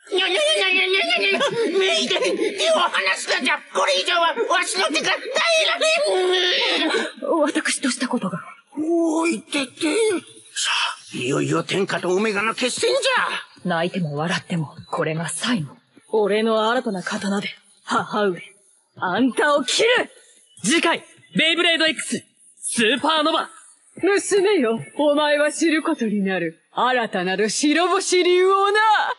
にゃにゃにゃにゃにゃにゃにゃメイデン、手を離すなじゃ。これ以上はわしの手が耐えられん。 私としたことが。 おいてて。さあ、いよいよ天下とオメガの決戦じゃ。 泣いても笑っても、これが最後。俺の新たな刀で、母上、あんたを切る。 次回、ベイブレード X、スーパーノバ。 娘よ、お前は知ることになる。新たなる白星竜をな。